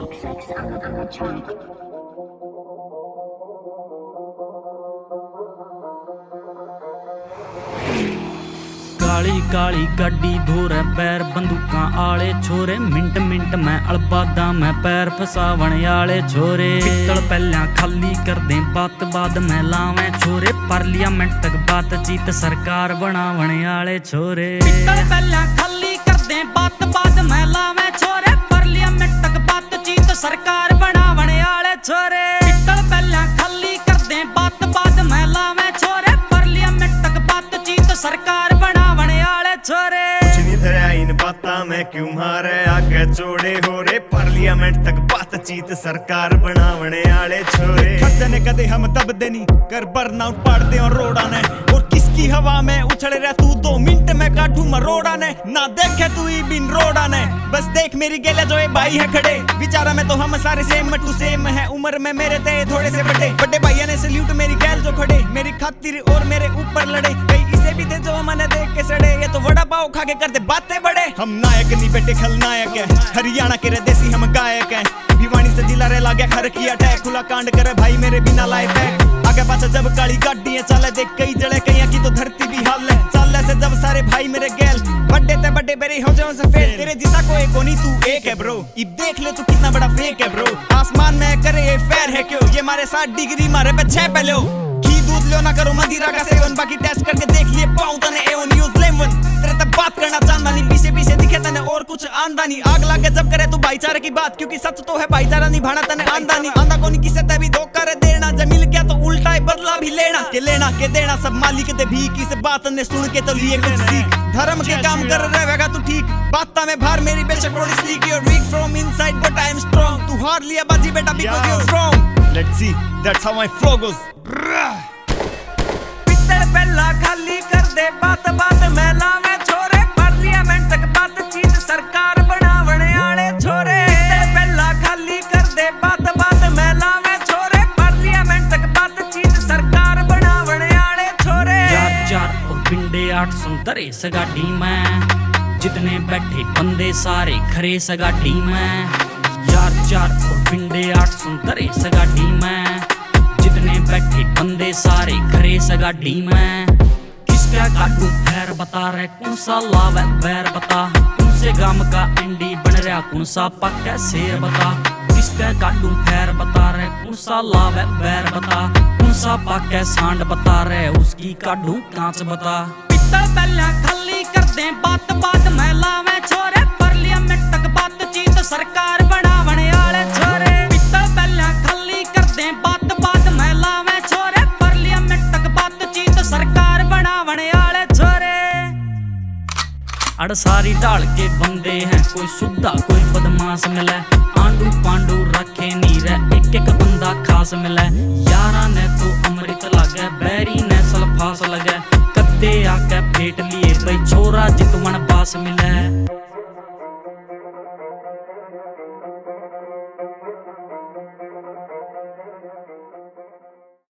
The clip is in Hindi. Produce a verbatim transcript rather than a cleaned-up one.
काली काली गाड़ी धोरे पैर बंदूकां आले छोरे मिंट मिंट मैं अड़बादा मैं पैर फसावण आले छोरे पित्तल पहला खाली कर दे बात बाद में लावे छोरे पार्लियामेंट तक बातचीत सरकार बनावण आले छोरे पित्तल पहला खाली कर दे बात बाद में लावे छोरे पार्लियामेंट तक बातचीत सरकार बनावण आले छोरे पित्तल पहला खाली कर दे बात बाद में लावे छोरे पार्लियामेंट तक बातचीत सरकार छोरे कुछ नहीं धरा इन बाता में क्यों मारे आगे जोड़े हो रे पार्लियामेंट तक बातचीत सरकार बनावने आले छोरे खर्चे ने कदे हम तब देनी कर बर्नआउट पाड़ दे और रोड़ा ने और किसकी हवा में उछले रह तू दो मिनट में काटू मरोड़ा ने ना देखे तू ही बिन रोड़ा ने बस देख मेरी गेला जो ये भाई है खड़े विचारा में तो हम सारे सेम टू सेम है उम्र में मेरे ते थोड़े से बड़े बड़े भैया ने सल्यूट मेरी गैल जो खड़े मेरी खातिर और मेरे ऊपर लड़े कई इसे भी थे जो मैंने देख के सड़े ये तो वड़ा पाव खा के करते बातें बड़े हम नायक नहीं बेटे खलनायक है हरियाणा के रे देसी हम गायक हैं भिवानी से जिला रे लागे हर किया अटैक खुला कांड करे भाई मेरे बिना लाए बैग आगे पाछे जब काली गाड़ी चले देख कई जड़े कई की तो धरती भी हाल है चाले से जब सारे भाई मेरे गैल बड़े ते बड़े बेरी हो जाओ से फेल तेरे जिसा कोई कोनी तू एक है ब्रो अब देख ले तू कितना बड़ा फेक है ब्रो आसमान में करे ये फेयर है क्यों ये मारे साठ डिग्री मारे पे छह पहले हो घी दूध लो ना करो मदिरा का सेवन बाकी टेस्ट करके देख लिए पाऊं तने एवन न्यूज़ लेवन तेरे तक बात करना चाहता नहीं पीछे पीछे दिखे तने और कुछ आंदा नहीं आग लागे जब करे तू भाईचारे की बात क्योंकि सच तो है भाईचारा निभाना तने आंदा नहीं आंदा कोनी किसे ते भी धोखा रे देना जब मिल गया तो उल्टा ही बदला भी लेना के लेना के देना सब मालिक दे भी किस बात ने सुन के तो लिए कुछ सीख धर्म के काम कर रहेगा तू ठीक बात में भार मेरी बेशक road sleek your weak from inside but I am strong तू हार लिया बाजी बेटा because you are strong let's see that's how my flow goes पित्तल पहला खाली कर दे बात बात में लावे छोरे पार्लियामेंट तक बातचीत सरकार बनावने आले छोरे पित्तल पहला खाली कर दे बात बात में लावे छोरे पार्लियामेंट तक बातचीत सरकार बनावने आले छोरे चार चार और पिंडे आठ सुंदर इस गाड़ी में जितने बैठे बंदे सारे खरे इस गाड़ी में चार चार और पिंडे आठ सुंदर इस गाड़ी में जितने बैठे बंदे सारे खरे इस गाड़ी में किसका काटू पैर बता रहे कौन सा लावे पैर बता कौन से गाम का एंडी बन रहा कौन सा पक्का शेर बता किसका काटू पैर बता रहे कौन सा लावे पैर बता कौन सा पक्का सांड बता रहे उसकी काटू कांच बता पित्तल पहला खाली कर दे बात बात में लावे छोरे पार्लियामेंट तक बातचीत सरकार बनावने आले छोरे पित्तल पहला खाली कर दे बात बात में लावे छोरे पार्लियामेंट तक बातचीत सरकार बनावने आले छोरे अड़ सारी ढाल के बंदे हैं कोई सुद्धा कोई बदमाश मिले आंडू पांडू रखे नी रे एक एक बंदा खास मिले यारा ने तो अमृत लगे बैरी ने सल्फास लगे कद्दे आके फेट